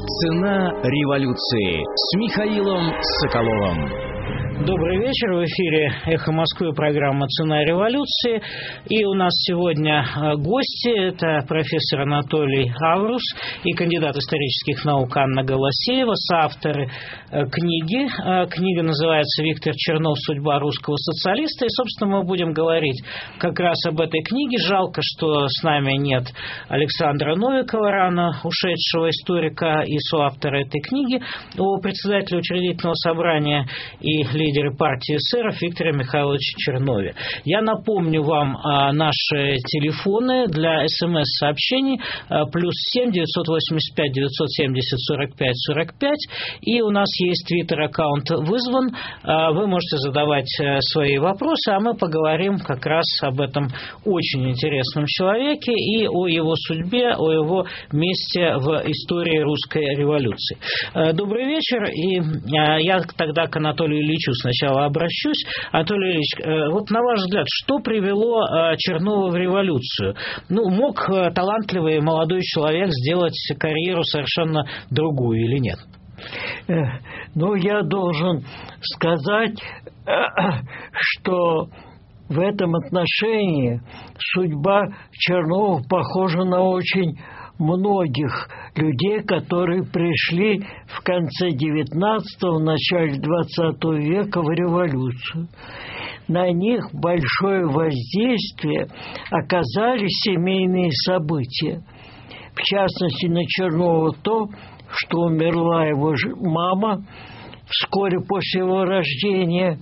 Цена революции с Михаилом Соколовым. Добрый вечер. В эфире «Эхо Москвы», программа «Цена революции». И у нас сегодня гости. Это профессор Анатолий Аврус и кандидат исторических наук Анна Голосеева, соавторы книги. Книга называется «Виктор Чернов. Судьба русского социалиста». И, собственно, мы будем говорить как раз об этой книге. Жалко, что с нами нет Александра Новикова, рано ушедшего историка и соавтора этой книги, о председателе учредительного собрания и лидере партии эсеров Викторе Михайловиче Чернове. Я напомню вам наши телефоны для СМС-сообщений +7 985 970 45 45, и у нас есть твиттер-аккаунт «Вызван». Вы можете задавать свои вопросы, а мы поговорим как раз об этом очень интересном человеке и о его судьбе, о его месте в истории русской революции. Добрый вечер, и я тогда к Анатолию Ильичу сначала обращусь. Анатолий Ильич, вот на ваш взгляд, что привело Чернова в революцию? Мог талантливый молодой человек сделать карьеру совершенно другую или нет? Я должен сказать, что в этом отношении судьба Чернова похожа на очень многих людей, которые пришли в конце XIX, начале XX века в революцию. На них большое воздействие оказали семейные события. В частности, на Чернова то, что умерла его мама вскоре после его рождения.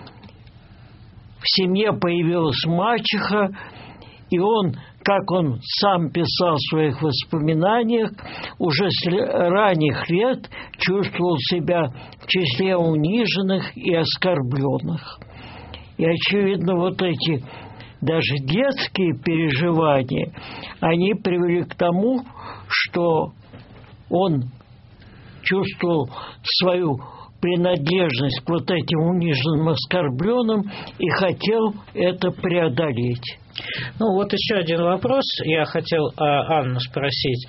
В семье появилась мачеха, и он, как он сам писал в своих воспоминаниях, уже с ранних лет чувствовал себя в числе униженных и оскорбленных. И, очевидно, вот эти даже детские переживания, они привели к тому, что он чувствовал свою принадлежность к вот этим униженным, оскорбленным и хотел это преодолеть. Вот еще один вопрос. Я хотел Анну спросить.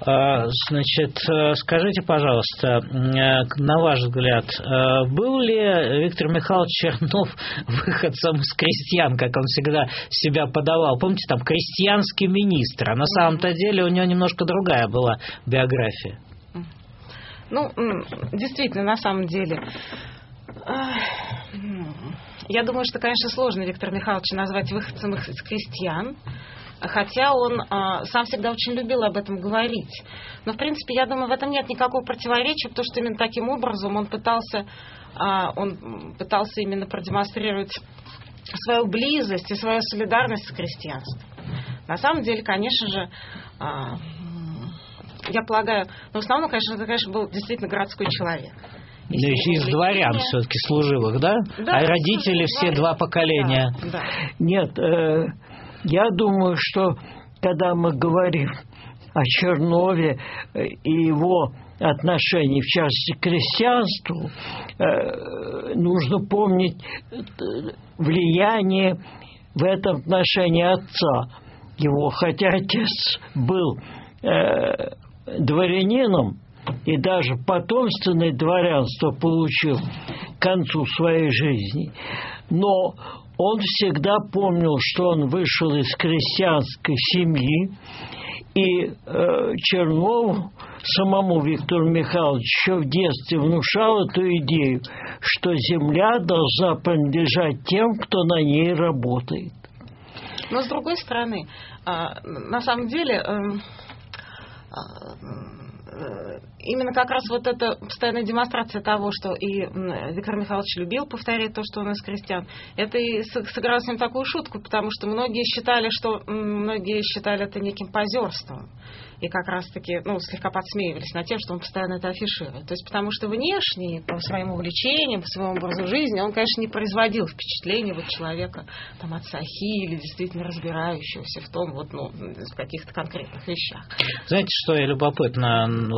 Скажите, пожалуйста, на ваш взгляд, был ли Виктор Михайлович Чернов выходцем из крестьян, как он всегда себя подавал? Помните, там крестьянский министр, а на самом-то деле у него немножко другая была биография. Действительно, на самом деле, я думаю, что, конечно, сложно Виктора Михайловича назвать выходцем из крестьян, хотя он сам всегда очень любил об этом говорить. Но, в принципе, я думаю, в этом нет никакого противоречия, потому что именно таким образом он пытался именно продемонстрировать свою близость и свою солидарность с крестьянством. На самом деле, конечно же, я полагаю, в основном, конечно, был действительно городской человек. Из дворян все-таки служилых, да? А родители все два поколения. Да. Нет, я думаю, что когда мы говорим о Чернове и его отношении, в частности, к крестьянству, нужно помнить влияние в этом отношении отца его. Хотя отец был дворянином и даже потомственное дворянство получил к концу своей жизни, но он всегда помнил, что он вышел из крестьянской семьи, и Чернову, самому Виктору Михайловичу, еще в детстве внушал эту идею, что земля должна принадлежать тем, кто на ней работает. Но, с другой стороны, на самом деле, именно как раз вот эта постоянная демонстрация того, что и Виктор Михайлович любил повторять то, что он из крестьян, это и сыграло с ним такую шутку, потому что многие считали это неким позерством. И как раз-таки слегка подсмеивались над тем, что он постоянно это афиширует. То есть потому что внешне, по своим увлечениям, по своему образу жизни, он, конечно, не производил впечатления человека от сахи или действительно разбирающегося в том, в каких-то конкретных вещах. Знаете, что я любопытно, мне кажется,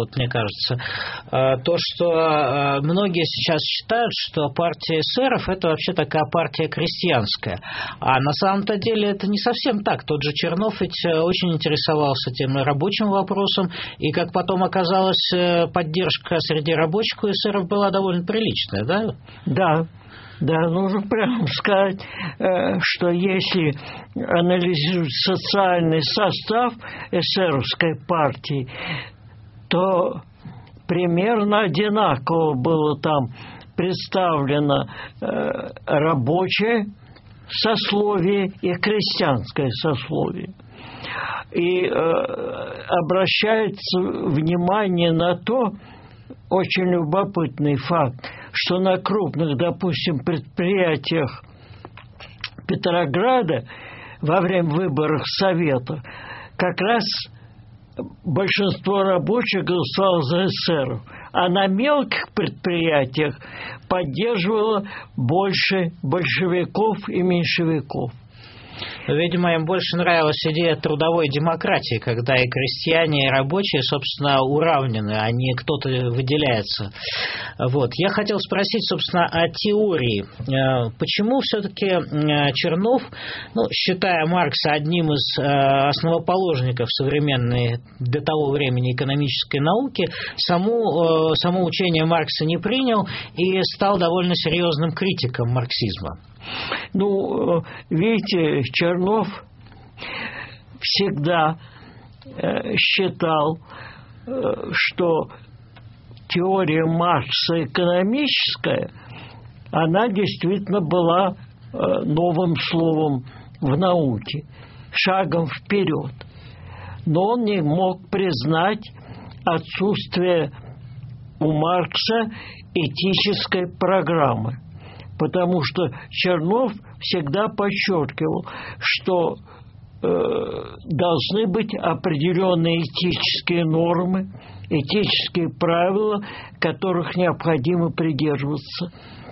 кажется. То, что многие сейчас считают, что партия эсеров – это вообще такая партия крестьянская. А на самом-то деле это не совсем так. Тот же Чернов ведь очень интересовался тем рабочим вопросом, и, как потом оказалось, поддержка среди рабочих у эсеров была довольно приличная, да? Да, нужно прямо сказать, что если анализировать социальный состав эсеровской партии, то примерно одинаково было там представлено рабочее сословие и крестьянское сословие. И обращается внимание на то, очень любопытный факт, что на крупных, допустим, предприятиях Петрограда во время выборов Совета как раз большинство рабочих голосовало за эсеров, а на мелких предприятиях поддерживало больше большевиков и меньшевиков. Видимо, им больше нравилась идея трудовой демократии, когда и крестьяне, и рабочие, собственно, уравнены, а не кто-то выделяется. Вот. Я хотел спросить, собственно, о теории. Почему все-таки Чернов, считая Маркса одним из основоположников современной до того времени экономической науки, само учение Маркса не принял и стал довольно серьезным критиком марксизма? Видите, Чернов всегда считал, что теория Маркса экономическая, она действительно была новым словом в науке, шагом вперед. Но он не мог признать отсутствие у Маркса этической программы. Потому что Чернов всегда подчеркивал, что должны быть определенные этические нормы, этические правила, которых необходимо придерживаться.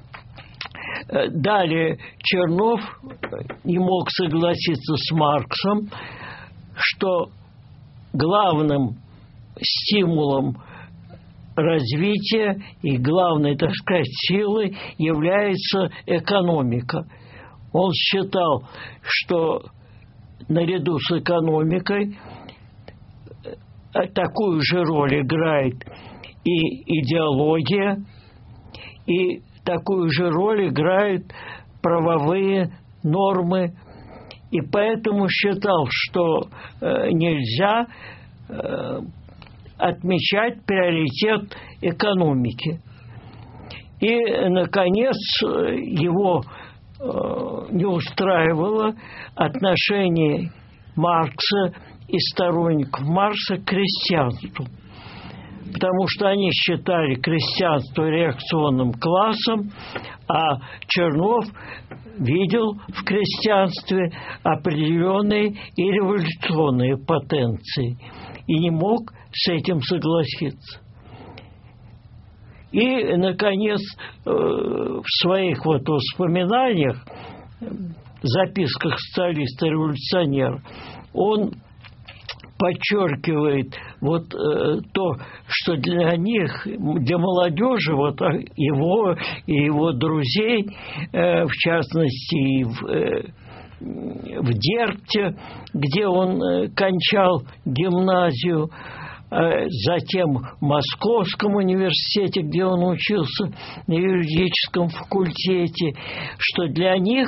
Далее Чернов не мог согласиться с Марксом, что главным стимулом развития и главной, так сказать, силой является экономика. Он считал, что наряду с экономикой такую же роль играет и идеология, и такую же роль играют правовые нормы. И поэтому считал, что нельзя отмечать приоритет экономики. И, наконец, его не устраивало отношение Маркса и сторонников Маркса к крестьянству. Потому что они считали крестьянство реакционным классом, а Чернов видел в крестьянстве определенные и революционные потенции и не мог с этим согласиться. И, наконец, в своих воспоминаниях, записках социалиста-революционера, он подчеркивает то, что для них, для молодежи, его и его друзей, в частности, в Дербте, где он кончал гимназию, затем в Московском университете, где он учился на юридическом факультете, что для них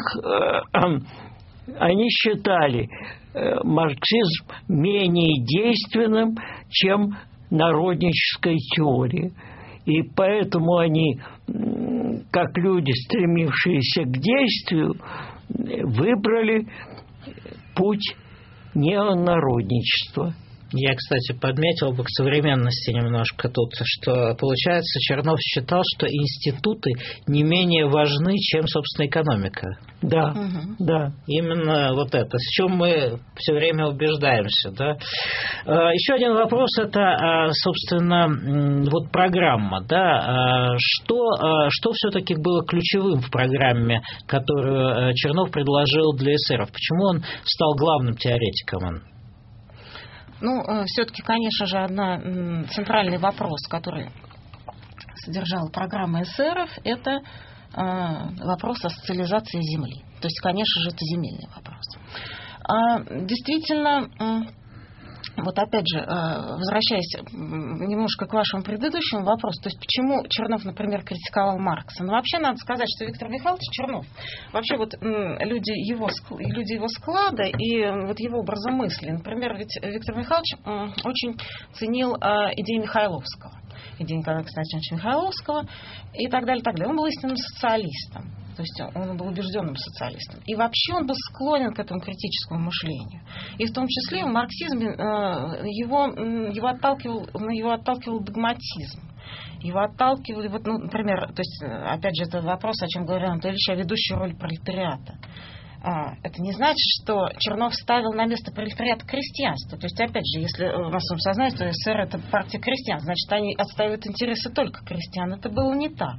они считали марксизм менее действенным, чем народническая теория. И поэтому они, как люди, стремившиеся к действию, выбрали путь неонародничества. Я, кстати, подметил бы к современности немножко тут, что, получается, Чернов считал, что институты не менее важны, чем, собственно, экономика. Да, да. Именно это, с чем мы все время убеждаемся. Да? Еще один вопрос – это, собственно, программа. Да? Что все-таки было ключевым в программе, которую Чернов предложил для эсеров? Почему он стал главным теоретиком? Все-таки, конечно же, центральный вопрос, который содержала программа эсеров, это вопрос о социализации земли. То есть, конечно же, это земельный вопрос. Действительно, вот опять же, возвращаясь немножко к вашему предыдущему вопросу, то есть почему Чернов, например, критиковал Маркса? Вообще надо сказать, что Виктор Михайлович Чернов, вообще вот люди его склада и вот его образа мысли, например, ведь Виктор Михайлович очень ценил идеи Михайловского, идеи Николая Константиновича Михайловского и так далее, так далее. Он был истинным социалистом. То есть он был убежденным социалистом. И вообще он был склонен к этому критическому мышлению. И в том числе в марксизме его отталкивал догматизм. Его отталкивали, например, то есть, опять же, это вопрос, о чем говорил Анатолий Ильич, о ведущей роли пролетариата. Это не значит, что Чернов ставил на место пролетариата крестьянство. То есть, опять же, если в массовом сознании, то СССР это партия крестьян, значит, они отстаивают интересы только крестьян. Это было не так.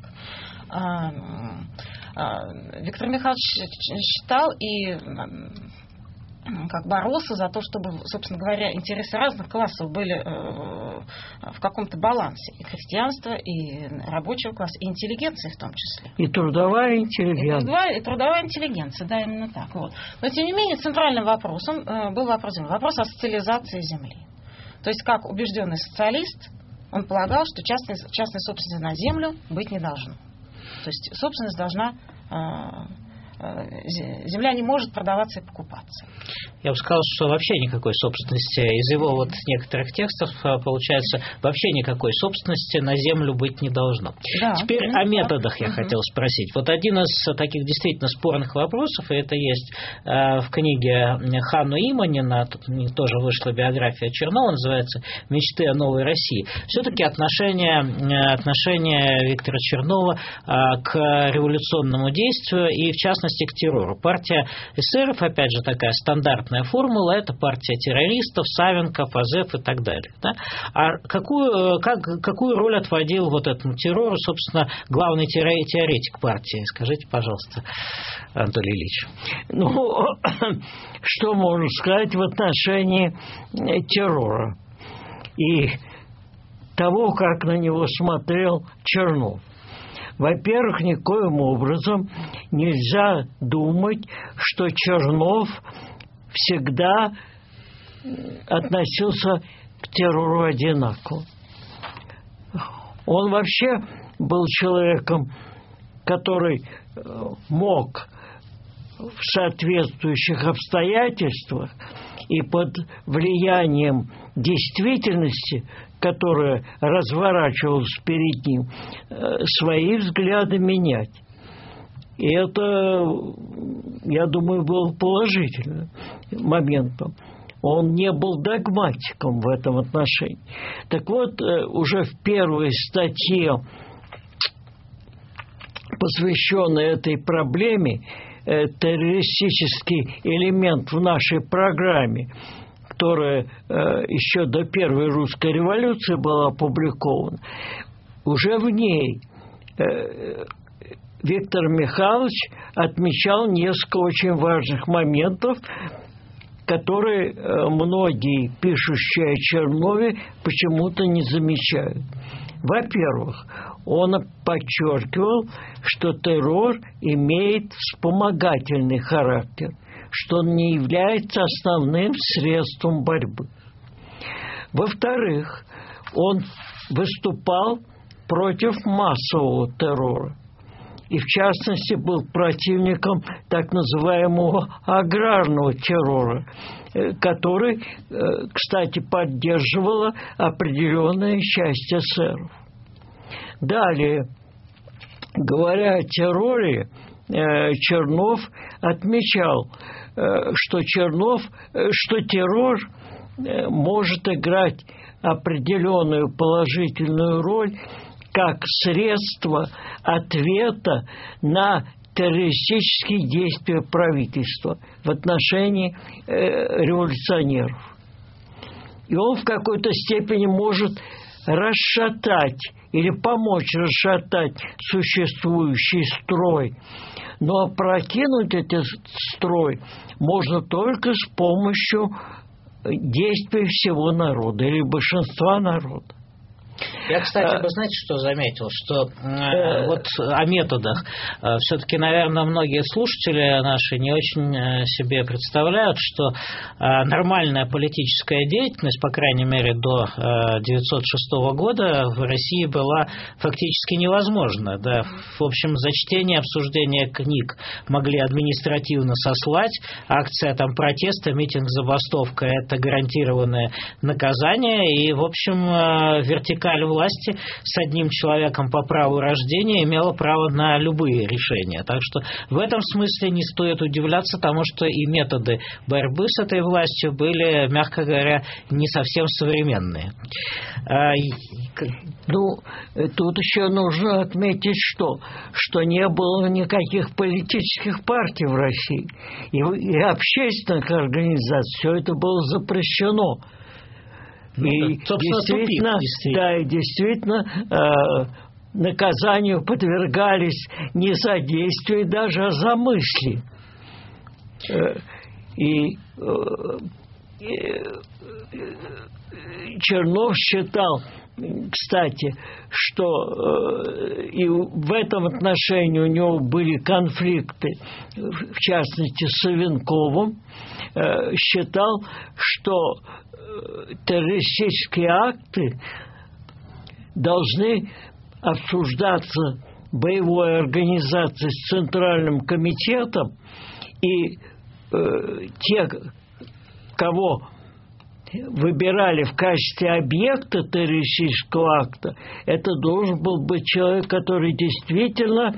Виктор Михайлович считал и боролся за то, чтобы, собственно говоря, интересы разных классов были в каком-то балансе. И крестьянства, и рабочего класса, и интеллигенции в том числе. И трудовая интеллигенция. И трудовая интеллигенция, да, именно так. Вот. Но, тем не менее, центральным вопросом был вопрос о социализации земли. То есть, как убежденный социалист, он полагал, что частной собственности на землю быть не должно. То есть собственность должна... Земля не может продаваться и покупаться. Я бы сказал, что вообще никакой собственности. Из его некоторых текстов получается, вообще никакой собственности на землю быть не должно. Да, теперь о методах я хотел спросить. Вот один из таких действительно спорных вопросов, и это есть в книге Ханну Иманина, тут тоже вышла биография Чернова, называется «Мечты о новой России». Все-таки отношение Виктора Чернова к революционному действию и, в частности, к террору. Партия эсеров, опять же, такая стандартная формула, это партия террористов, Савенков, Азеф и так далее. Да? А какую роль отводил этому террору, собственно, главный теоретик партии? Скажите, пожалуйста, Анатолий Ильич. Что можно сказать в отношении террора и того, как на него смотрел Чернов? Во-первых, никоим образом нельзя думать, что Чернов всегда относился к террору одинаково. Он вообще был человеком, который мог в соответствующих обстоятельствах и под влиянием действительности, которая разворачивалась перед ним, свои взгляды менять. И это, я думаю, было положительным моментом. Он не был догматиком в этом отношении. Так вот, уже в первой статье, посвященной этой проблеме, террористический элемент в нашей программе, которая еще до Первой русской революции была опубликована, уже в ней Виктор Михайлович отмечал несколько очень важных моментов, которые многие пишущие о Чернове почему-то не замечают. Во-первых, он подчеркивал, что террор имеет вспомогательный характер, что он не является основным средством борьбы. Во-вторых, он выступал против массового террора. И, в частности, был противником так называемого аграрного террора, который, кстати, поддерживала определенная часть эсеров. Далее, говоря о терроре, Чернов отмечал, что террор может играть определенную положительную роль как средство ответа на террористические действия правительства в отношении революционеров. И он в какой-то степени может расшатать или помочь расшатать существующий строй. Но опрокинуть этот строй можно только с помощью действий всего народа или большинства народа. Я, кстати, вы знаете, что заметил? Что вот о методах. Все-таки, наверное, многие слушатели наши не очень себе представляют, что нормальная политическая деятельность, по крайней мере, до 1906 года в России была фактически невозможна. Да. В общем, за чтение, обсуждение книг могли административно сослать. Акция там протеста, митинг, забастовка – это гарантированное наказание. И, в общем, вертикаль власти с одним человеком по праву рождения имела право на любые решения. Так что в этом смысле не стоит удивляться тому, что и методы борьбы с этой властью были, мягко говоря, не совсем современные. Ну, тут еще нужно отметить, что не было никаких политических партий в России. И общественных организаций. Все это было запрещено. Ну, и действительно, наказанию подвергались не за действия даже, а за мысли. Чернов считал, кстати, что и в этом отношении у него были конфликты, в частности с Савенковым, считал, что террористические акты должны обсуждаться боевой организацией с Центральным комитетом, и те, кого выбирали в качестве объекта террористического акта, это должен был быть человек, который действительно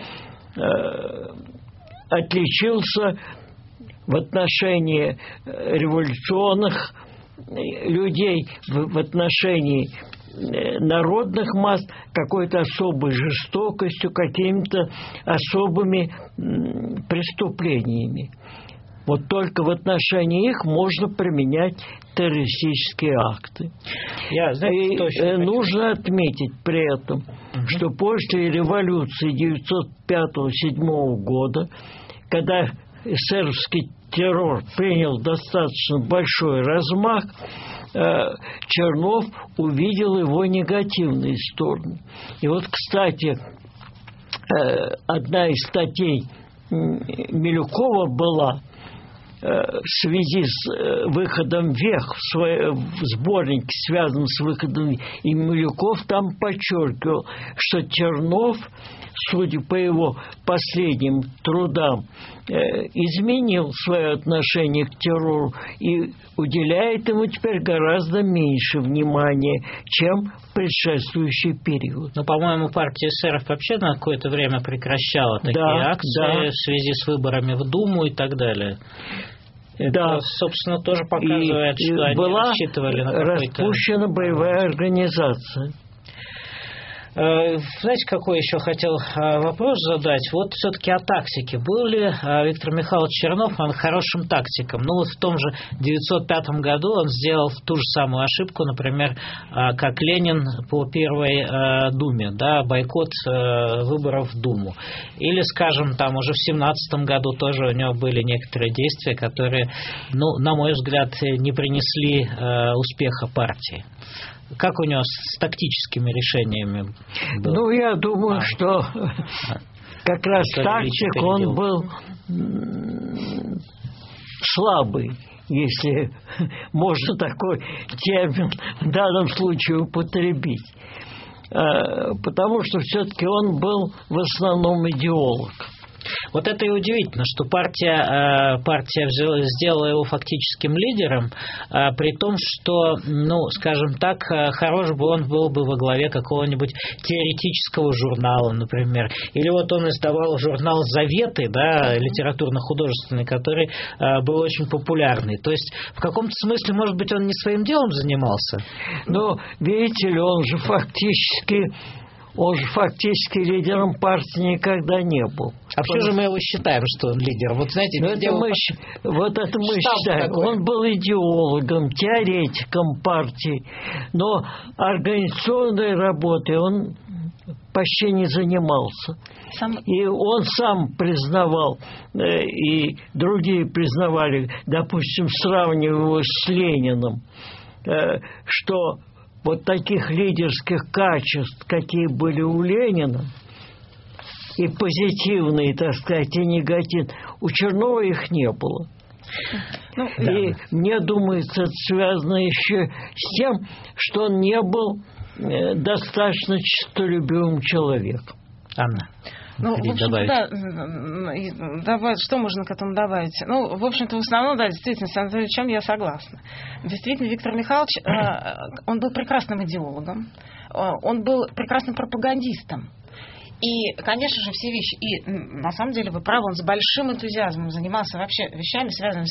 отличился в отношении революционных людей, в отношении народных масс какой-то особой жестокостью, какими-то особыми преступлениями. Вот только в отношении их можно применять террористические акты. И нужно отметить при этом, что после революции 1905-1907 года, когда эсеровский террор принял достаточно большой размах, Чернов увидел его негативные стороны. И вот, кстати, одна из статей Милюкова была в связи с выходом «Вех» в сборнике, связанном с выходом, и Милюков там подчеркивал, что Чернов, судя по его последним трудам, изменил свое отношение к террору и уделяет ему теперь гораздо меньше внимания, чем в предшествующий период. Но, по-моему, партия эсеров вообще на какое-то время прекращала такие акции в связи с выборами в Думу и так далее. Это, собственно, тоже показывает, что они рассчитывали на какой-то... распущена боевая организация. Знаете, какой еще хотел вопрос задать? Вот все-таки о тактике. Был ли Виктор Михайлович Чернов хорошим тактиком? Ну, вот в том же 1905 году он сделал ту же самую ошибку, например, как Ленин по Первой Думе, да, бойкот выборов в Думу. Или, скажем, там уже в 1917 году тоже у него были некоторые действия, которые, ну, на мой взгляд, не принесли успеха партии. Как у него с тактическими решениями было? Ну, я думаю, что как раз тактик он был слабый, если можно такой термин в данном случае употребить. Потому что все-таки он был в основном идеолог. Вот это и удивительно, что партия сделала его фактическим лидером, при том, что, ну, скажем так, хорош бы он был бы во главе какого-нибудь теоретического журнала, например. Или вот он издавал журнал «Заветы», да, литературно-художественный, который был очень популярный. То есть, в каком-то смысле, может быть, он не своим делом занимался? Но, видите ли, он же фактически лидером партии никогда не был. А почему же мы его считаем, что он лидер? Вот, знаете, это мы считаем. Такой. Он был идеологом, теоретиком партии, но организационной работой он почти не занимался. И он сам признавал, и другие признавали, допустим, сравнивая его с Лениным, что вот таких лидерских качеств, какие были у Ленина, и позитивные, так сказать, и негативные, у Чернова их не было. И мне думается, это связано еще с тем, что он не был достаточно честолюбивым человеком. Анна. В общем-то, что можно к этому добавить? В общем-то, в основном, действительно, с Анатолием Ильичем я согласна. Действительно, Виктор Михайлович, он был прекрасным идеологом, он был прекрасным пропагандистом. И, конечно же, все вещи. И, на самом деле, вы правы, он с большим энтузиазмом занимался вообще вещами, связанными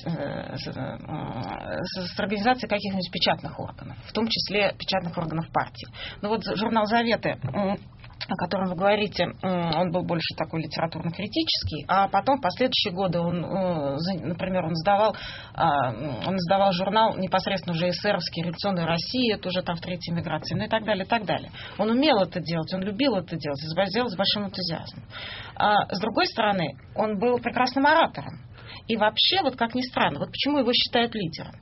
с организацией каких-нибудь печатных органов, в том числе печатных органов партии. Журнал «Заветы», о котором вы говорите, он был больше такой литературно-критический, а потом в последующие годы например, он издавал журнал непосредственно уже эсеровский «Революционная Россия», это уже там в третьей эмиграции, и так далее, и так далее. Он умел это делать, он любил это делать, делал с большим энтузиазмом. С другой стороны, он был прекрасным оратором. И вообще, как ни странно, почему его считают лидером?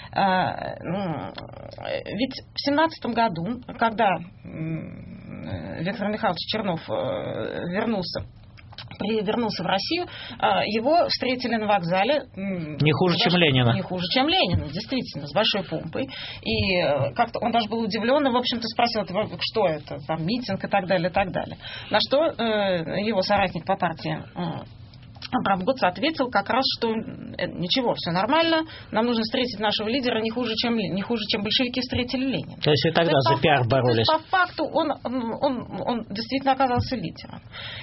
Ведь в 1917 году, когда Виктор Михайлович Чернов вернулся в Россию, его встретили на вокзале. Не хуже, чем Ленина. Не хуже, чем Ленина, действительно, с большой помпой. И как-то он даже был удивлен и, в общем-то, спросил, что это, там, митинг и так далее, и так далее. На что его соратник по партии Абрам Гоц ответил как раз, что ничего, все нормально, нам нужно встретить нашего лидера не хуже, чем большевики встретили Ленина. То есть и тогда за пиар боролись. По факту он действительно оказался лидером.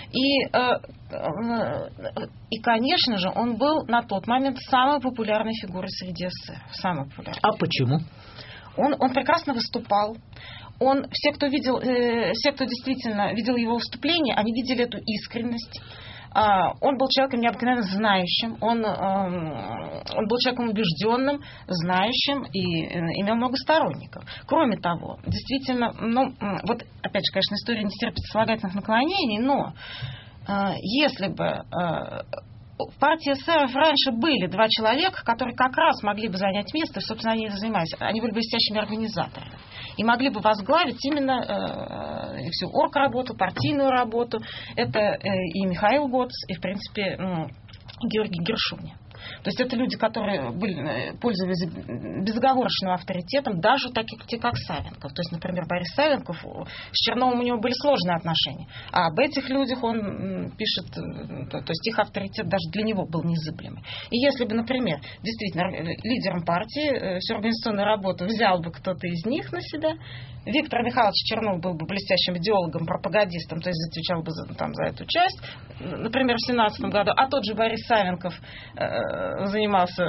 И, конечно же, он был на тот момент самой популярной фигурой среди эсеров. Самой популярной. А почему? Он прекрасно выступал. Все, кто действительно видел его выступление, они видели эту искренность. Он был человеком необыкновенно знающим, он был человеком убежденным, знающим и имел много сторонников. Кроме того, действительно, опять же, конечно, история не терпит сослагательных наклонений, но если бы в партии эсеров раньше были два человека, которые как раз могли бы занять место, и, собственно, они занимались. Они были блестящими организаторами. И могли бы возглавить именно всю оргработу, партийную работу. Это и Михаил Гоц, и, в принципе, Георгий Гершуни. То есть это люди, которые пользовались безоговорочным авторитетом, даже таких людей, как Савенков. То есть, например, Борис Савенков, с Черновым у него были сложные отношения. А об этих людях он пишет, то есть их авторитет даже для него был незыблемый. И если бы, например, действительно лидером партии всю организационную работу взял бы кто-то из них на себя, Виктор Михайлович Чернов был бы блестящим идеологом, пропагандистом, то есть отвечал бы за эту часть, например, в 1917 году, а тот же Борис Савенков занимался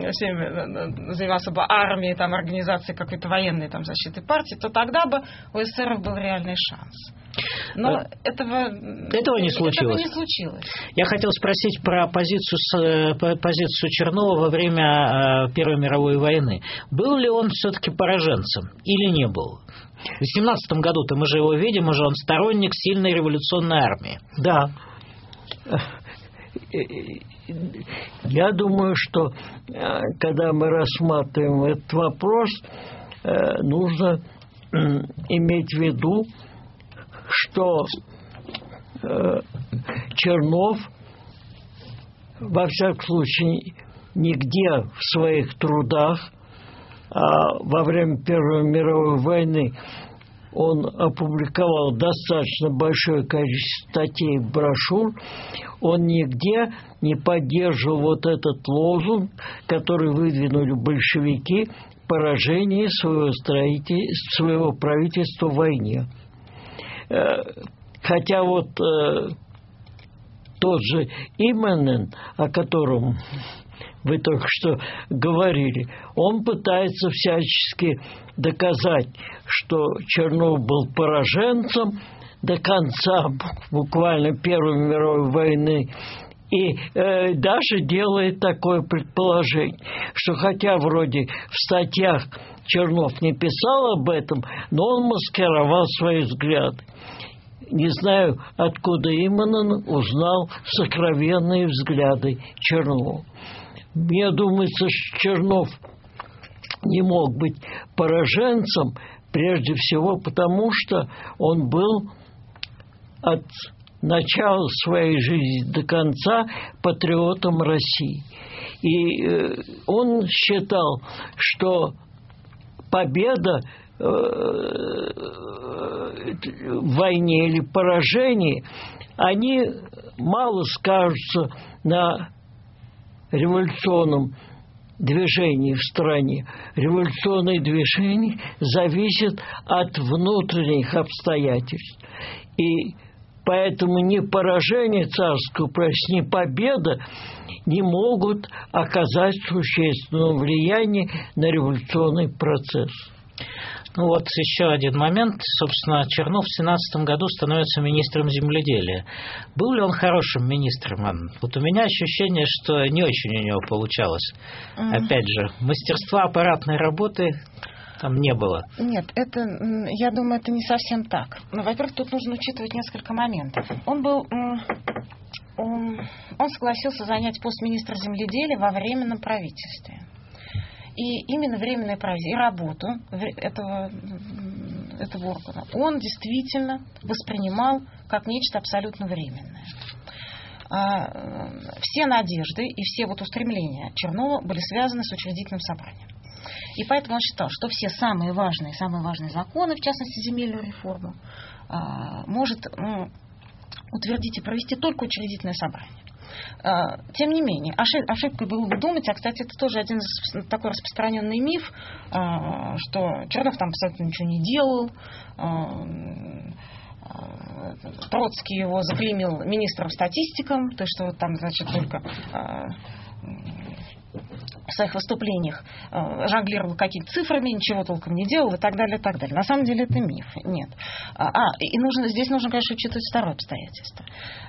бы армией, организацией какой-то военной защиты партии, то тогда бы у эсеров был реальный шанс. Но этого не случилось. Я хотел спросить про позицию Чернова во время Первой мировой войны. Был ли он все-таки пораженцем или не был? В 17 году-то мы же его видим, уже он сторонник сильной революционной армии. Да. Я думаю, что когда мы рассматриваем этот вопрос, нужно иметь в виду, что Чернов, во всяком случае, нигде в своих трудах, во время Первой мировой войны он опубликовал достаточно большое количество статей и брошюр, он нигде не поддерживал этот лозунг, который выдвинули большевики, поражение своего правительства в войне. Хотя тот же Именен, о котором вы только что говорили, он пытается всячески доказать, что Чернов был пораженцем до конца буквально Первой мировой войны. И даже делает такое предположение, что хотя вроде в статьях Чернов не писал об этом, но он маскировал свои взгляды. не знаю, откуда именно, узнал сокровенные взгляды Чернова. Мне думается, что Чернов не мог быть пораженцем, прежде всего потому, что он был от начала своей жизни до конца патриотом России. И он считал, что победа в войне или поражение, они мало скажутся на революционном движении в стране. Революционное движение зависит от внутренних обстоятельств. И поэтому ни поражение царского пресса, ни победа не могут оказать существенного влияния на революционный процесс. Ну вот еще один момент. Собственно, Чернов в 17 году становится министром земледелия. Был ли он хорошим министром, Анна? Вот у меня ощущение, что не очень у него получалось. Опять же, мастерства аппаратной работы там не было. Нет, это, я думаю, это не совсем так. Но, во-первых, тут нужно учитывать несколько моментов. Он согласился занять пост министра земледелия во временном правительстве. И именно временное правительство и работу этого органа он действительно воспринимал как нечто абсолютно временное. Все надежды и все устремления Чернова были связаны с учредительным собранием. И поэтому он считал, что все самые важные законы, в частности земельную реформу, может утвердить и провести только учредительное собрание. Тем не менее, ошибкой было бы думать, а, кстати, это тоже один такой распространенный миф, что Чернов там абсолютно ничего не делал, Троцкий его заклеймил министром-статистиком, то есть что там, значит, только в своих выступлениях жонглировал какими-то цифрами, ничего толком не делал и так далее, и так далее. На самом деле это миф. Нет. Здесь нужно, конечно, учитывать второе обстоятельство.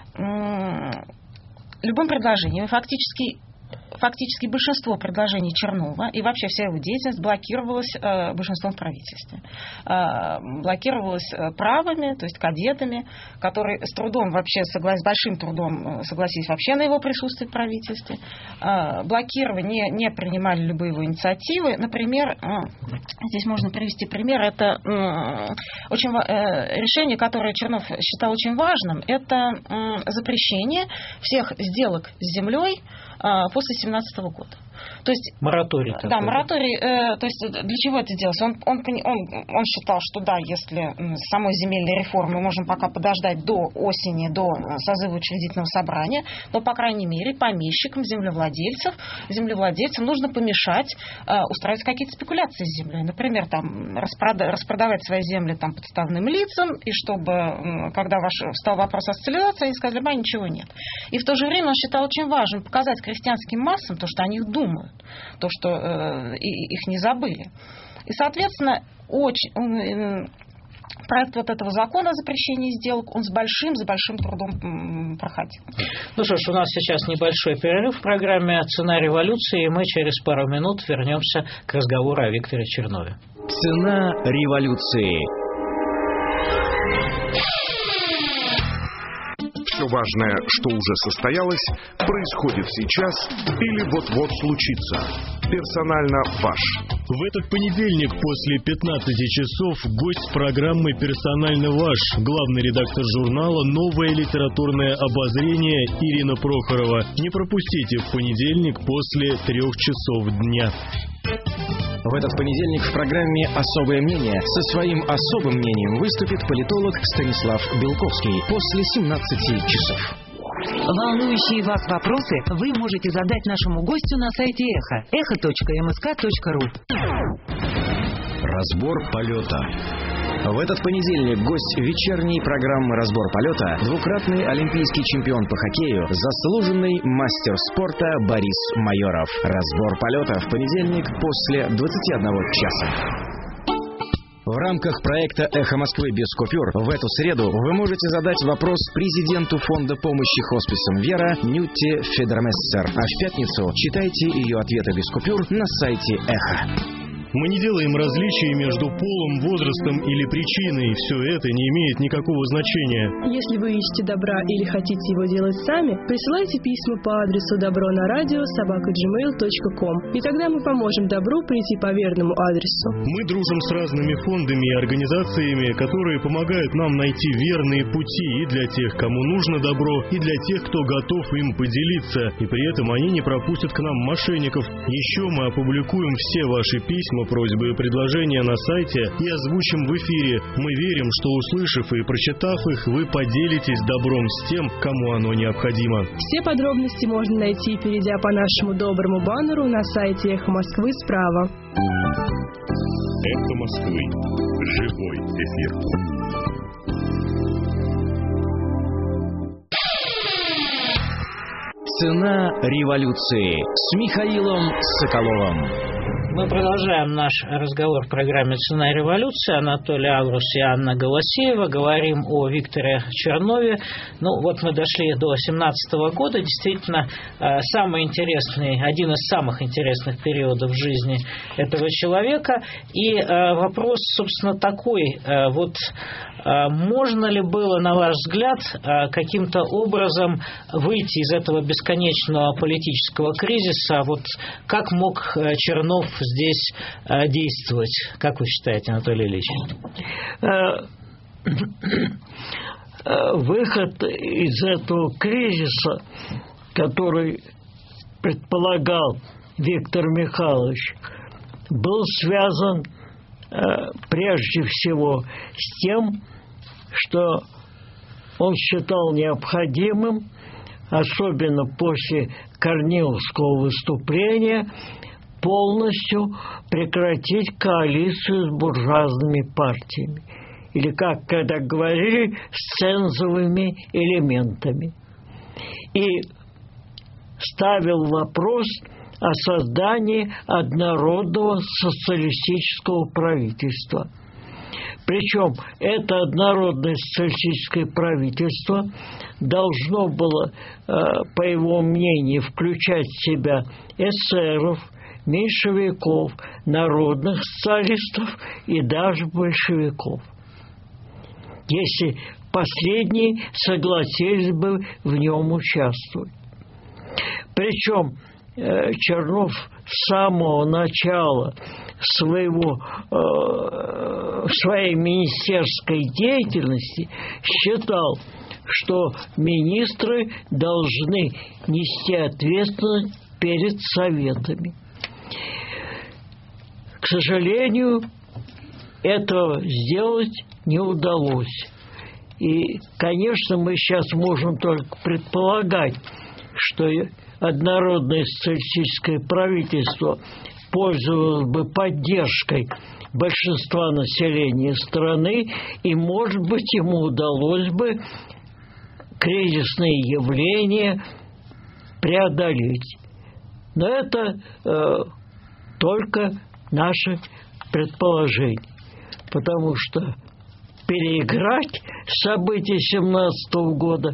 Любым предложением, фактически большинство предложений Чернова и вообще вся его деятельность блокировалась большинством в правительстве. Блокировалась правыми, то есть кадетами, которые с трудом вообще, с большим трудом согласились вообще на его присутствие в правительстве. Блокировали, не принимали любые его инициативы. Например, здесь можно привести пример, это решение, которое Чернов считал очень важным, это запрещение всех сделок с землей после 17 года. То есть, мораторий. Да, мораторий. То есть для чего это делалось? Он считал, что да, если самой земельной реформы мы можем пока подождать до осени, до созыва учредительного собрания, но, по крайней мере, помещикам, землевладельцам нужно помешать устраивать какие-то спекуляции с землей. Например, там, распродавать свои земли там, подставным лицам, и чтобы, когда встал вопрос о социализации, они сказали, ничего нет. И в то же время он считал очень важным показать крестьянским массам то, что они думают, то, что их не забыли. И, соответственно, проект этого закона о запрещении сделок, он с большим трудом проходил. Ну что ж, у нас сейчас небольшой перерыв в программе «Цена революции», и мы через пару минут вернемся к разговору о Викторе Чернове. Цена революции. Все важное, что уже состоялось, происходит сейчас или вот-вот случится. Персонально ваш. В этот понедельник после 15 часов гость программы «Персонально ваш», главный редактор журнала «Новое литературное обозрение» Ирина Прохорова. Не пропустите в понедельник после 3 часов дня. В этот понедельник в программе «Особое мнение» со своим особым мнением выступит политолог Станислав Белковский после 17 часов. Волнующие вас вопросы вы можете задать нашему гостю на сайте Эхо. echo.msk.ru. Разбор полета. В этот понедельник гость вечерней программы «Разбор полета» двукратный олимпийский чемпион по хоккею, заслуженный мастер спорта Борис Майоров. Разбор полета в понедельник после 21 часа. В рамках проекта «Эхо Москвы без купюр» в эту среду вы можете задать вопрос президенту фонда помощи хосписам «Вера» Нютте Федермессер. А в пятницу читайте ее ответы без купюр на сайте «Эхо». Мы не делаем различий между полом, возрастом или причиной. Все это не имеет никакого значения. Если вы ищете добра или хотите его делать сами, присылайте письма по адресу dobronaradио@gmail.com, и тогда мы поможем добру прийти по верному адресу. Мы дружим с разными фондами и организациями, которые помогают нам найти верные пути и для тех, кому нужно добро, и для тех, кто готов им поделиться, и при этом они не пропустят к нам мошенников. Еще мы опубликуем все ваши письма, просьбы и предложения на сайте и озвучим в эфире. Мы верим, что, услышав и прочитав их, вы поделитесь добром с тем, кому оно необходимо. Все подробности можно найти, перейдя по нашему доброму баннеру на сайте «Эхо Москвы» справа. «Эхо Москвы». Живой эфир. Цена революции с Михаилом Соколовым. Мы продолжаем наш разговор в программе «Цена революции». Анатолий Аврус и Анна Голосеева. Говорим о Викторе Чернове. Ну, вот мы дошли до 17-го года. Действительно, самый интересный, один из самых интересных периодов в жизни этого человека. И вопрос, собственно, такой. Вот можно ли было, на ваш взгляд, каким-то образом выйти из этого бесконечного политического кризиса? Вот как мог Чернов здесь действовать? Как вы считаете, Анатолий Ильич? Выход из этого кризиса, который предполагал Виктор Михайлович, был связан прежде всего с тем, что он считал необходимым, особенно после Корниловского выступления, полностью прекратить коалицию с буржуазными партиями. Или, как когда говорили, с цензовыми элементами. И ставил вопрос о создании однородного социалистического правительства. Причем это однородное социалистическое правительство должно было, по его мнению, включать в себя эсеров, меньшевиков, народных социалистов и даже большевиков, если последние согласились бы в нем участвовать. Причем Чернов с самого начала своей министерской деятельности считал, что министры должны нести ответственность перед советами. К сожалению, этого сделать не удалось. И, конечно, мы сейчас можем только предполагать, что однородное социалистическое правительство пользовалось бы поддержкой большинства населения страны, и, может быть, ему удалось бы кризисные явления преодолеть. Но это только наше предположение, потому что переиграть события 17-го года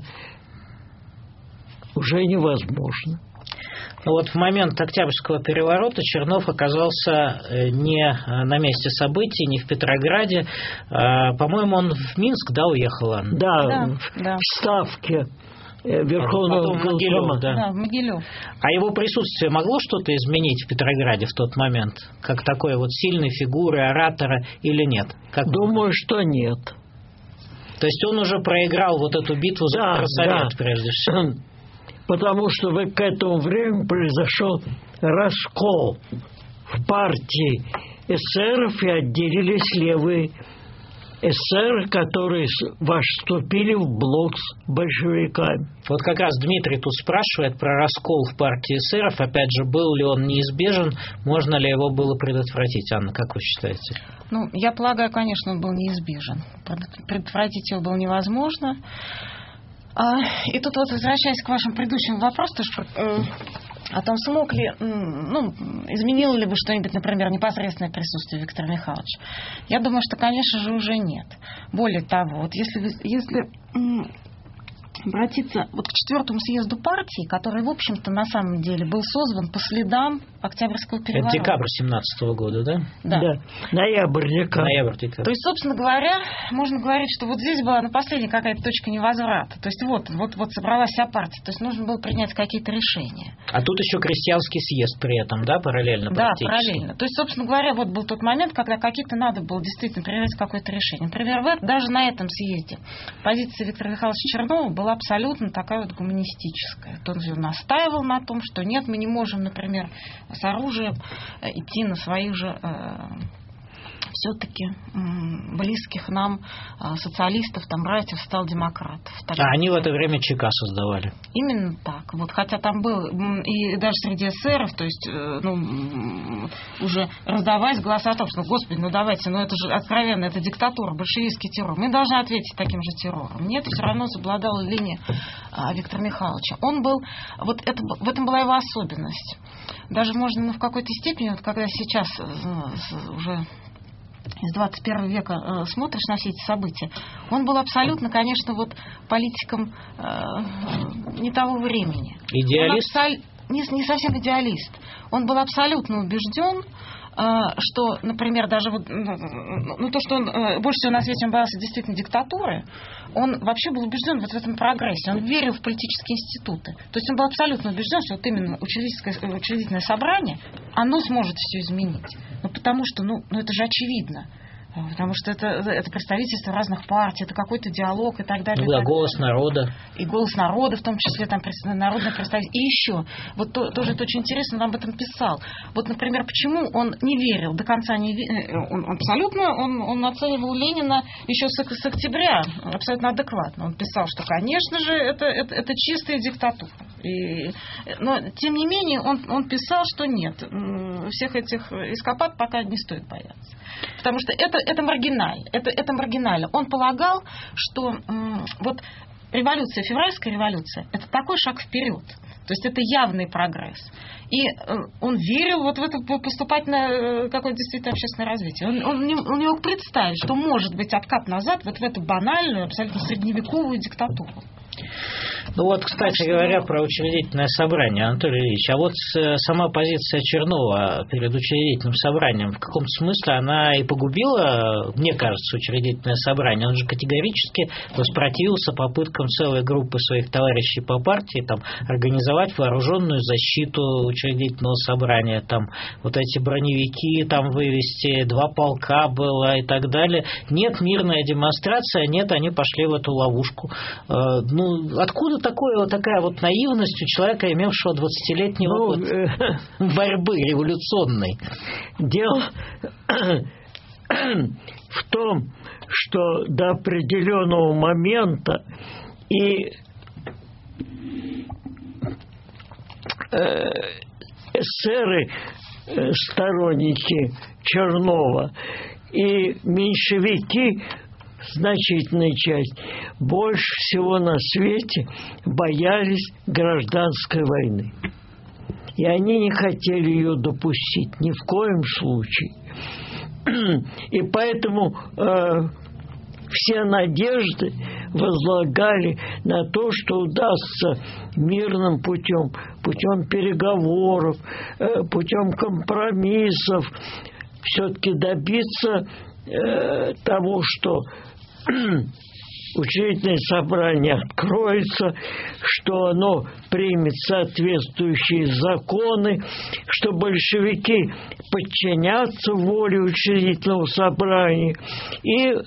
уже невозможно. Вот в момент Октябрьского переворота Чернов оказался не на месте событий, не в Петрограде. По-моему, он в Минск, уехал? Да, в Ставке Верховного Могилев, в Могилев. А его присутствие могло что-то изменить в Петрограде в тот момент? Как такой вот сильной фигуры, оратора или нет? Думаю, что нет. То есть он уже проиграл вот эту битву за Петросовет, прежде всего? Потому что к этому времени произошел раскол в партии эсеров, и отделились левые эсеры, которые вступили в блок с большевиками. Вот как раз Дмитрий тут спрашивает про раскол в партии эсеров. Опять же, был ли он неизбежен, можно ли его было предотвратить? Анна, как вы считаете? Я полагаю, конечно, он был неизбежен. Предотвратить его было невозможно. И тут вот, возвращаясь к вашему предыдущему вопросу, о том, смог ли, изменило ли бы что-нибудь, например, непосредственное присутствие Виктора Михайловича. Я думаю, что, конечно же, уже нет. Более того, вот если обратиться к 4-му съезду партии, который, в общем-то, на самом деле был созван по следам Октябрьского переворота. Это декабрь 17 года, да? Да. Ноябрь, декабрь. То есть, собственно говоря, можно говорить, что вот здесь была на последней какая-то точка невозврата. То есть вот собралась вся партия. То есть нужно было принять какие-то решения. А тут еще крестьянский съезд при этом, да, параллельно практически? Да, параллельно. То есть, собственно говоря, вот был тот момент, когда какие-то надо было действительно принять какое-то решение. Например, даже на этом съезде позиция Виктора Михайловича Чернова была абсолютно такая вот гуманистическая. Он же настаивал на том, что нет, мы не можем, например, с оружием идти на своих же все-таки близких нам социалистов, там, братьев, социал-демократов. Они в это время ЧК создавали. Именно так. Вот, хотя там был, и даже среди эсеров, то есть, уже раздавать голоса о том, что, господи, давайте, это же откровенно, это диктатура, большевистский террор. Мы должны ответить таким же террором. Нет, все равно соблюдала линия Виктора Михайловича. Он был, в этом была его особенность. Даже можно, в какой-то степени, когда сейчас уже из 21 века смотришь на все эти события, он был абсолютно, конечно, политиком не того времени. Идеалист? Не совсем идеалист. Он был абсолютно убежден, что, например, даже то, что он больше всего на свете боялся действительно диктатуры, он вообще был убежден в этом прогрессе. Он верил в политические институты. То есть он был абсолютно убежден, что именно учредительное собрание, оно сможет все изменить. Потому что, это же очевидно. Потому что это представительство разных партий, это какой-то диалог и так далее. Да, голос народа. И голос народа, в том числе там народное представительство. И еще, тоже это очень интересно, он об этом писал. Например, почему он не верил, до конца не верил, он абсолютно, он оценивал Ленина еще с октября, абсолютно адекватно. Он писал, что, конечно же, это чистая диктатура. Но, тем не менее, он писал, что нет, всех этих эскапад пока не стоит бояться. Потому что это маргинально. Это маргинально. Он полагал, что революция, февральская революция, это такой шаг вперед. То есть это явный прогресс. И он верил в это поступательное какое-то действительно общественное развитие. Он не мог представить, что может быть откат назад в эту банальную, абсолютно средневековую диктатуру. Кстати говоря, про учредительное собрание, Анатолий Ильич, сама позиция Чернова перед учредительным собранием, в каком-то смысле она и погубила, мне кажется, учредительное собрание. Он же категорически воспротивился попыткам целой группы своих товарищей по партии организовать вооруженную защиту учредительного собрания, эти броневики вывести, 2 полка было и так далее. Нет, мирная демонстрация, нет, они пошли в эту ловушку. Откуда такая наивность у человека, имевшего 20-летний опыт борьбы революционной? Дело в том, что до определенного момента и эсеры, сторонники Чернова, и меньшевики, значительная часть, больше всего на свете боялись гражданской войны. И они не хотели ее допустить ни в коем случае. И поэтому все надежды возлагали на то, что удастся мирным путем переговоров, путем компромиссов все-таки добиться того, что учредительное собрание откроется, что оно примет соответствующие законы, что большевики подчинятся воле учредительного собрания и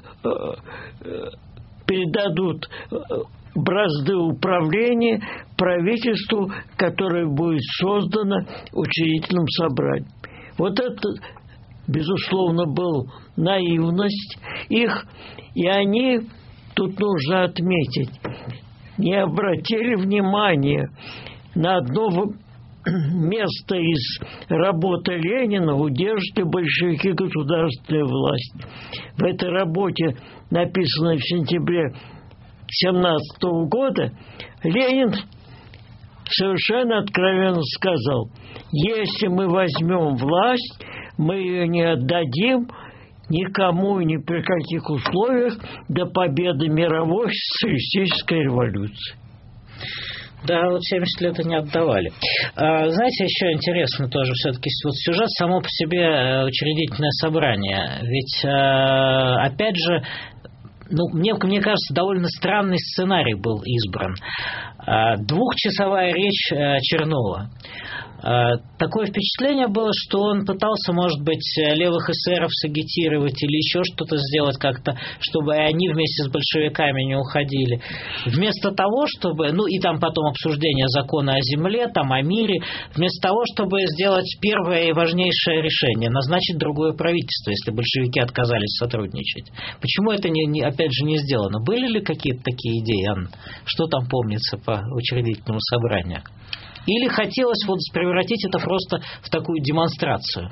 передадут бразды управления правительству, которое будет создано учредительным собранием. Это, безусловно, была наивность их, и они, тут нужно отметить, не обратили внимания на одно место из работы Ленина «Удержат ли большевики государственную власть». В этой работе, написанной в сентябре 1917 года, Ленин совершенно откровенно сказал: если мы возьмем власть, мы ее не отдадим никому и ни при каких условиях до победы мировой социалистической революции. Да, вот 70 лет они отдавали. Знаете, еще интересно тоже все-таки вот сюжет само по себе учредительное собрание. Ведь, опять же, мне кажется, довольно странный сценарий был избран. Двухчасовая речь Чернова. Такое впечатление было, что он пытался, может быть, левых эсеров сагитировать или еще что-то сделать как-то, чтобы они вместе с большевиками не уходили. Вместо того, чтобы... и там потом обсуждение закона о земле, там о мире. Вместо того, чтобы сделать первое и важнейшее решение, назначить другое правительство, если большевики отказались сотрудничать. Почему это, опять же, не сделано? Были ли какие-то такие идеи, Анна? Что там помнится по учредительному собранию? Или хотелось превратить это просто в такую демонстрацию?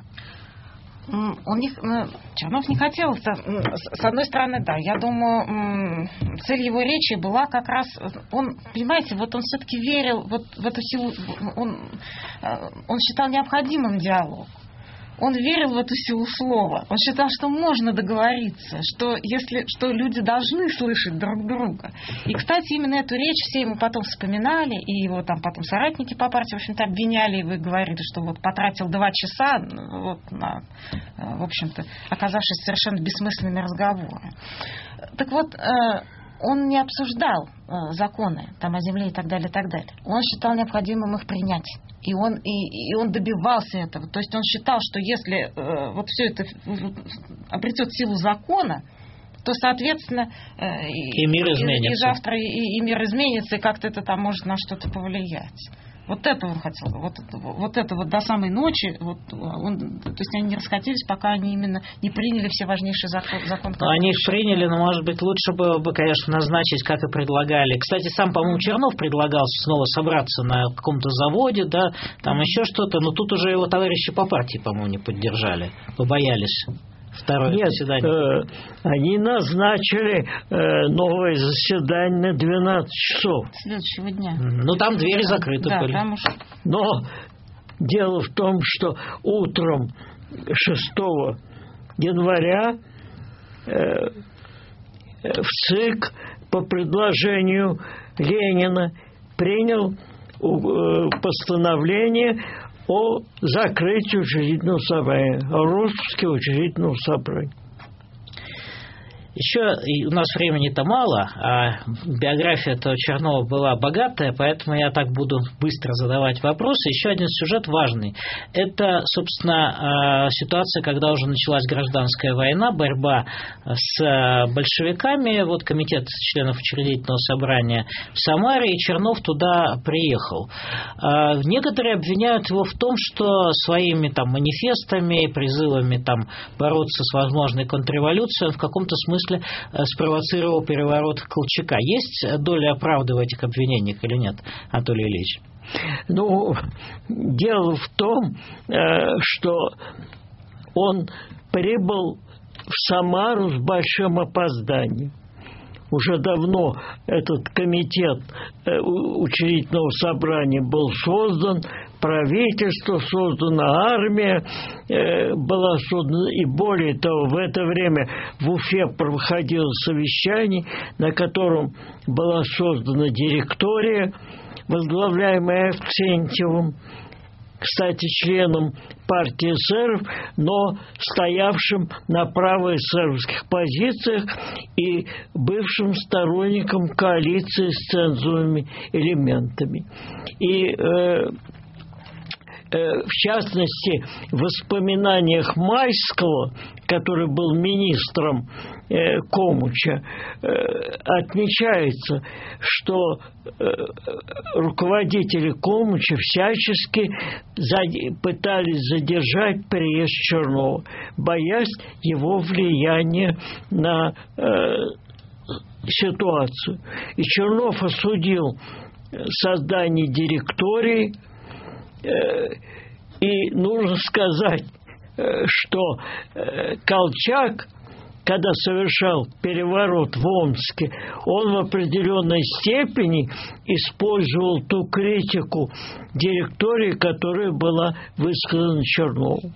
Чернов не хотел. С одной стороны, да. Я думаю, цель его речи была как раз... Он, понимаете, он все-таки верил в эту силу... Он считал необходимым диалог. Он верил в эту силу слова. Он считал, что можно договориться, что люди должны слышать друг друга. И, кстати, именно эту речь все ему потом вспоминали, и его там потом соратники по партии, в общем-то, обвиняли, и вы говорили, что потратил 2 часа на, в общем-то, оказавшись совершенно бессмысленными разговорами. Так вот, он не обсуждал законы о земле и так далее, и так далее. Он считал необходимым их принять. И он добивался этого. То есть он считал, что если все это обретет силу закона, то, соответственно, и мир изменится. И завтра и мир изменится, и как-то это может на что-то повлиять. Вот это он хотел. Вот это до самой ночи. То есть они не расхотелись, пока они именно не приняли все важнейшие законы. Они их приняли, но, может быть, лучше было бы, конечно, назначить, как и предлагали. Кстати, сам, по-моему, Чернов предлагал снова собраться на каком-то заводе, да, там еще что-то. Но тут уже его товарищи по партии, по-моему, не поддержали, побоялись. Второе заседание. Они назначили новое заседание на 12 часов. Следующего дня. Там двери закрыты были. Там уж... Но дело в том, что утром 6 января в ЦИК по предложению Ленина принял постановление о закрытии учредительного собрания, русского учредительного собрания. Еще у нас времени-то мало, а биография-то Чернова была богатая, поэтому я так буду быстро задавать вопросы. Еще один сюжет важный. Это, собственно, ситуация, когда уже началась гражданская война, борьба с большевиками. Комитет членов учредительного собрания в Самаре, и Чернов туда приехал. Некоторые обвиняют его в том, что своими манифестами, призывами бороться с возможной контрреволюцией он в каком-то смысле спровоцировал переворот Колчака. Есть доля правды в этих обвинениях или нет, Анатолий Ильич? Дело в том, что он прибыл в Самару с большим опозданием. Уже давно этот комитет учредительного собрания был создан, правительство создано, армия была создана, и более того, в это время в Уфе проходило совещание, на котором была создана директория, возглавляемая Авксентьевым, кстати, членом партии эсеров, но стоявшим на правоэсеровских позициях и бывшим сторонником коалиции с цензовыми элементами. И в частности, в воспоминаниях Майского, который был министром Комуча, отмечается, что руководители Комуча всячески пытались задержать приезд Чернова, боясь его влияния на ситуацию. И Чернов осудил создание директории. И нужно сказать, что Колчак, когда совершал переворот в Омске, он в определенной степени использовал ту критику директории, которая была высказана Чернову.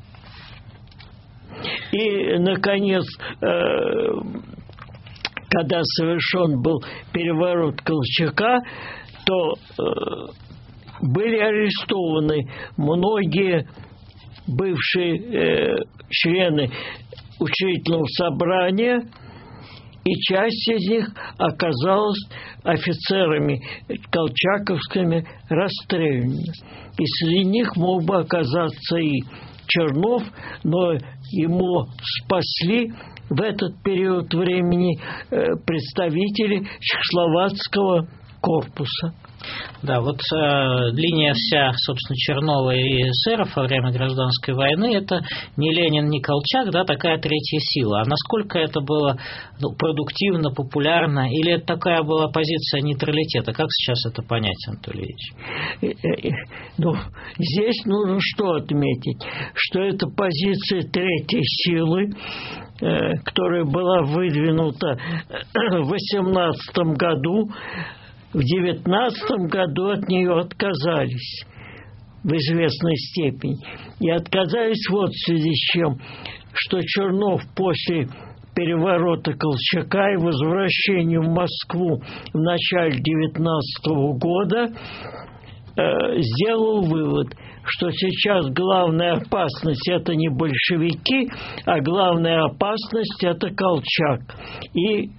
И, наконец, когда совершен был переворот Колчака, то были арестованы многие бывшие члены учредительного собрания, и часть из них оказалась офицерами колчаковскими расстреляна. И среди них мог бы оказаться и Чернов, но ему спасли в этот период времени представители чехословацкого корпуса. Да, вот линия вся, собственно, Чернова и эсеров во время гражданской войны, это не Ленин, не Колчак, да, такая третья сила. А насколько это было продуктивно, популярно, или это такая была позиция нейтралитета? Как сейчас это понять, Анатолий Ильич? Здесь нужно что отметить? Что это позиция третьей силы, которая была выдвинута в 18 году. В 19 году от нее отказались в известной степени. И отказались вот в связи с чем, что Чернов после переворота Колчака и возвращения в Москву в начале 19 года сделал вывод, что сейчас главная опасность – это не большевики, а главная опасность – это Колчак и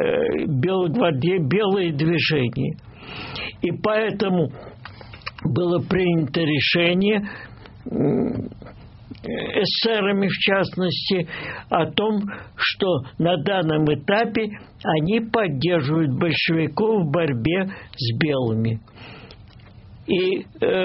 белые движения. И поэтому было принято решение эсерами, в частности, о том, что на данном этапе они поддерживают большевиков в борьбе с белыми. И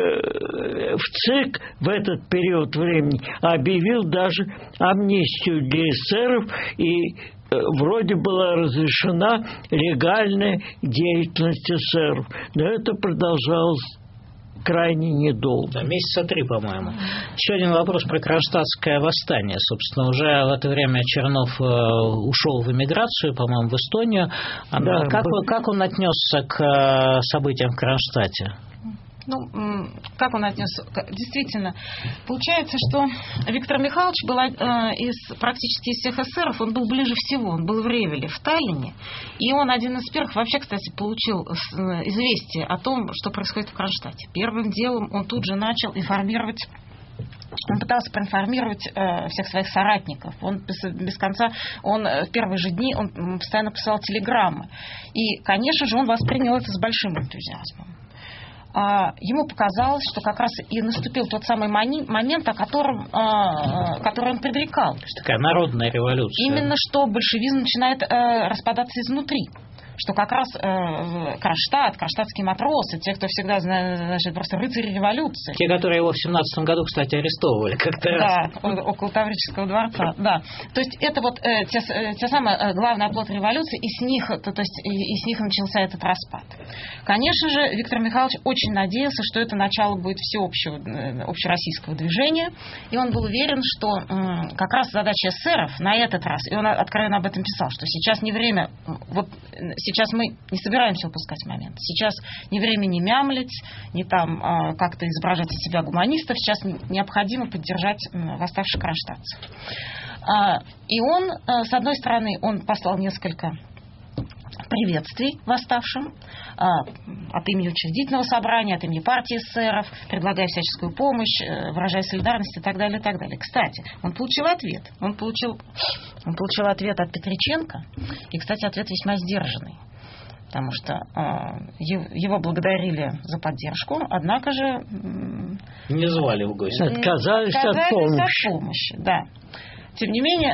в ЦИК в этот период времени объявил даже амнистию для эсеров, и вроде была разрешена легальная деятельность эсеров. Но это продолжалось крайне недолго. Да, месяца 3, по-моему. Еще один вопрос про кронштадтское восстание. Собственно, уже в это время Чернов ушел в эмиграцию, по-моему, в Эстонию. Да, как он отнесся к событиям в Кронштадте? Как он отнесся? Действительно, получается, что Виктор Михайлович был практически из всех эсеров, он был ближе всего, он был в Ревеле, в Таллине, и он один из первых вообще, кстати, получил известие о том, что происходит в Кронштадте. Первым делом он тут же начал информировать. Он пытался проинформировать всех своих соратников. Он без конца, в первые же дни он постоянно посылал телеграммы. И, конечно же, он воспринял это с большим энтузиазмом. Ему показалось, что как раз и наступил тот самый момент, который он предрекал. То есть такая народная революция. Именно что большевизм начинает распадаться изнутри. Что как раз Кронштадт, кронштадтские матросы, те, кто всегда, значит, просто рыцари революции. Те, которые его в 17 году, кстати, арестовывали как-то раз. Да, около Таврического дворца, да. То есть это вот те самые главный оплот революции, и с них начался этот распад. Конечно же, Виктор Михайлович очень надеялся, что это начало будет всеобщего, общероссийского движения, и он был уверен, что как раз задача эсеров на этот раз, и он откровенно об этом писал, что сейчас не время, сейчас мы не собираемся упускать момент. Сейчас не время не мямлить, не там как-то изображать из себя гуманистов. Сейчас необходимо поддержать восставших кронштадтцев. И он, с одной стороны, он послал несколько приветствий восставшим от имени учредительного собрания, от имени партии эсеров, предлагая всяческую помощь, выражая солидарность и так далее, и так далее. Кстати, он получил ответ. Он получил ответ от Петриченко, и, кстати, ответ весьма сдержанный, потому что его благодарили за поддержку, однако же не звали в гости. Отказались от помощи. Да. Тем не менее,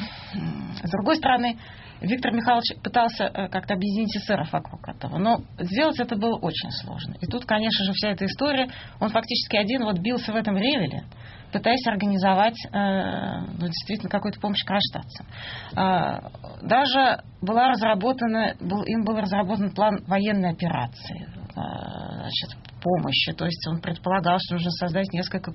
с другой стороны, Виктор Михайлович пытался как-то объединить эсеров вокруг этого, но сделать это было очень сложно. И тут, конечно же, вся эта история, он фактически один бился в этом Ревеле, пытаясь организовать действительно какую-то помощь кронштадтцам. Даже им был разработан план военной операции, помощи. То есть он предполагал, что нужно создать несколько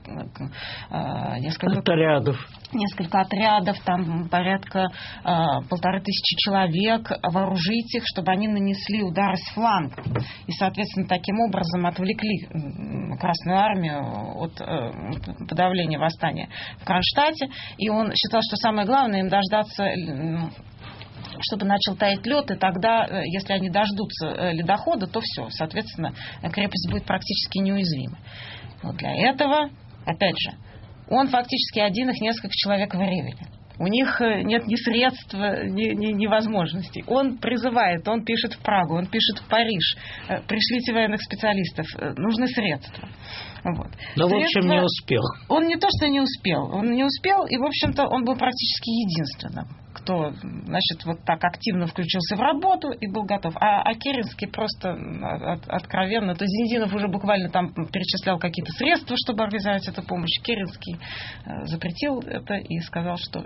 отрядов, там порядка 1500 человек, вооружить их, чтобы они нанесли удары с фланга. И, соответственно, таким образом отвлекли Красную армию от подавления восстания в Кронштадте. И он считал, что самое главное им дождаться чтобы начал таять лед, и тогда, если они дождутся ледохода, то все, соответственно, крепость будет практически неуязвима. Но для этого, опять же, он фактически один, их несколько человек в Ревеле. У них нет ни средств, ни возможностей. Он призывает, он пишет в Прагу, он пишет в Париж. Пришлите военных специалистов. Нужны средства. Вот. Но, в общем, не успел. Он не то, что не успел. Он не успел, и, в общем-то, он был практически единственным, кто, значит, вот так активно включился в работу и был готов. А Керенский просто откровенно... То есть Зиндинов уже буквально там перечислял какие-то средства, чтобы организовать эту помощь. Керенский запретил это и сказал, что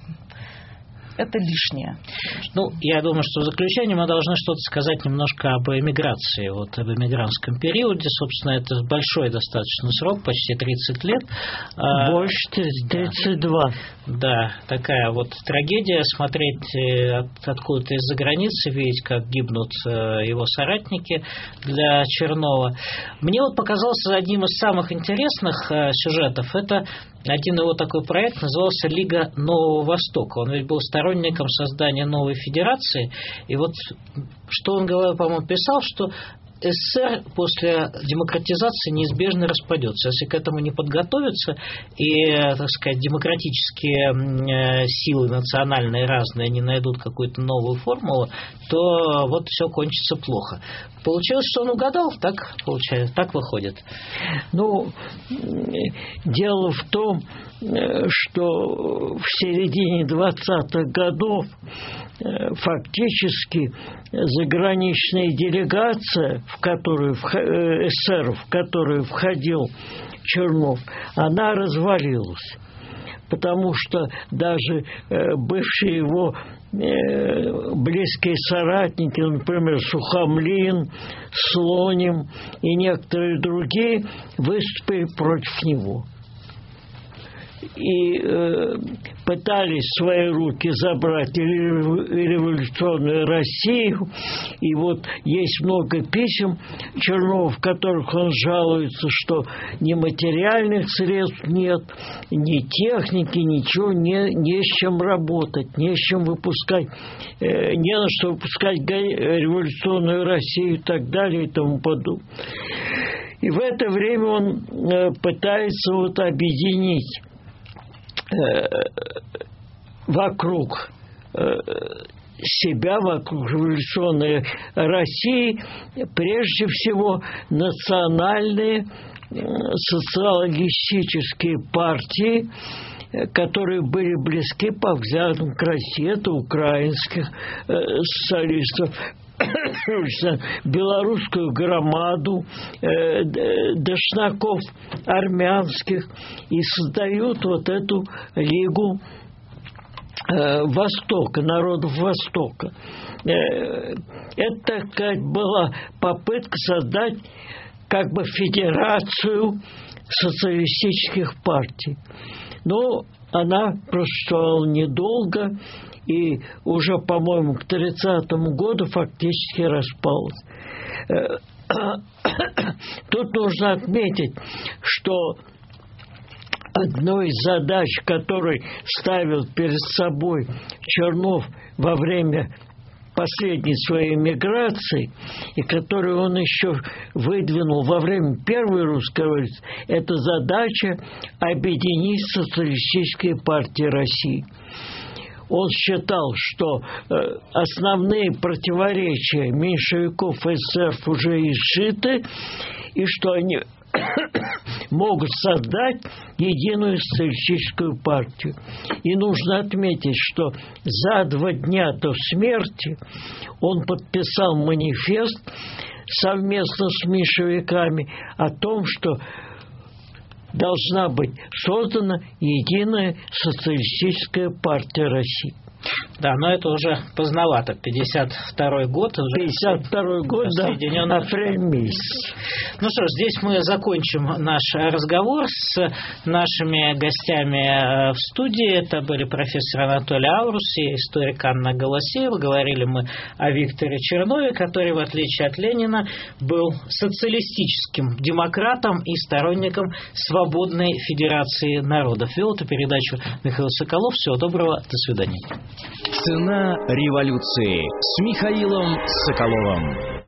это лишнее. Ну, я думаю, что в заключение мы должны что-то сказать немножко об эмиграции, вот об эмигрантском периоде. Собственно, это большой достаточно срок, почти 30 лет. Больше 32. Да, такая вот трагедия, смотреть откуда-то из-за границы, видеть, как гибнут его соратники для Чернова. Мне вот показался одним из самых интересных сюжетов, это один его такой проект назывался «Лига Нового Востока». Он ведь был сторонником создания новой федерации. И вот что он, по-моему, писал, что СССР после демократизации неизбежно распадется. Если к этому не подготовиться и, так сказать, демократические силы национальные разные не найдут какую-то новую формулу, то вот все кончится плохо. Получилось, что он угадал, так получается, так выходит. Ну, дело в том, что в середине 20-х годов фактически заграничная делегация, в которую СССР, в которую входил Чернов, она развалилась. Потому что даже бывшие его близкие соратники, например, Сухомлин, Слоним и некоторые другие, выступили против него. И пытались в свои руки забрать революционную Россию. И вот есть много писем Чернова, в которых он жалуется, что ни материальных средств нет, ни техники, ничего, не с чем работать, не с чем выпускать, не на что выпускать революционную Россию и так далее и тому подобное. И в это время он пытается вот объединить вокруг себя, вокруг революционной России, прежде всего национальные социалистические партии, которые были близки по взглядам к России. Это украинских социалистов, белорусскую громаду, дошнаков армянских, и создают вот эту Лигу Востока, народов Востока. Это, так сказать, была попытка создать как бы федерацию социалистических партий. Но она просуществовала недолго, и уже, по-моему, к 30-му году фактически распалась. Тут нужно отметить, что одной из задач, которую ставил перед собой Чернов во время последней своей миграции, и которую он еще выдвинул во время Первой русской революции, это задача объединить социалистические партии России. Он считал, что основные противоречия меньшевиков и эсеров уже изжиты, и что они могут создать единую социалистическую партию. И нужно отметить, что за 2 дня до смерти он подписал манифест совместно с меньшевиками о том, что должна быть создана единая социалистическая партия России. Да, но это уже поздновато. 52-й год. 52-й год, да, апрель месяц. Ну что ж, здесь мы закончим наш разговор с нашими гостями в студии. Это были профессор Анатолий Аурус и историк Анна Голосеева. Говорили мы о Викторе Чернове, который, в отличие от Ленина, был социалистическим демократом и сторонником свободной федерации народов. Вел эту передачу Михаил Соколов. Всего доброго. До свидания. Цена революции с Михаилом Соколовым.